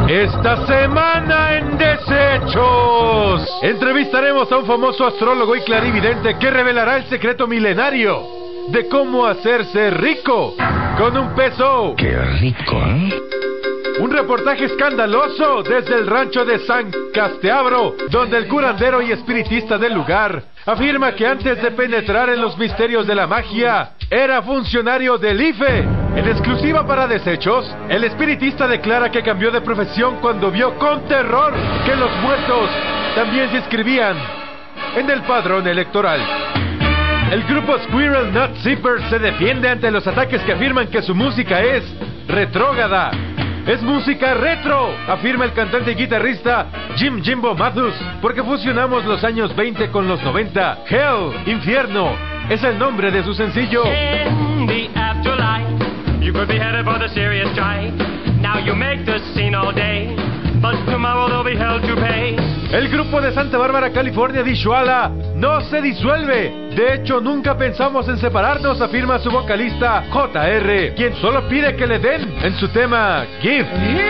Esta semana en Desechos entrevistaremos a un famoso astrólogo y clarividente que revelará el secreto milenario de cómo hacerse rico con un peso. ¡Qué rico, eh! Un reportaje escandaloso desde el rancho de San Casteabro, donde el curandero y espiritista del lugar afirma que antes de penetrar en los misterios de la magia, era funcionario del IFE. En exclusiva para Desechos, el espiritista declara que cambió de profesión cuando vio con terror que los muertos también se inscribían en el padrón electoral. El grupo Squirrel Nut Zipper se defiende ante los ataques que afirman que su música es retrógrada. Es música retro, afirma el cantante y guitarrista Jim Jimbo Mathus, porque fusionamos los años 20 con los 90. Hell, Infierno, es el nombre de su sencillo. In the afterlife, you could be headed for the serious strike. Now you make the scene all day, but tomorrow there'll be hell to pay. El grupo de Santa Bárbara, California, Dishuala, no se disuelve. De hecho, nunca pensamos en separarnos, afirma su vocalista JR, quien solo pide que le den en su tema Give.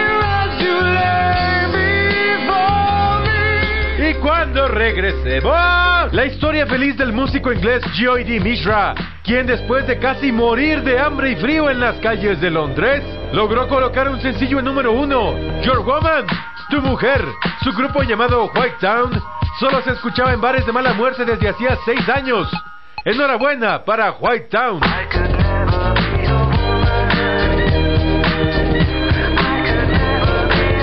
Y cuando regresemos, la historia feliz del músico inglés G.O.D. Mishra, quien después de casi morir de hambre y frío en las calles de Londres, logró colocar un sencillo en número 1, Your Woman, Tu Mujer. Su grupo llamado White Town solo se escuchaba en bares de mala muerte desde hacía 6 años. Enhorabuena para White Town.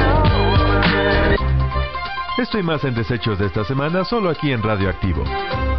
Esto y más en Desechos de esta semana, solo aquí en Radioactivo.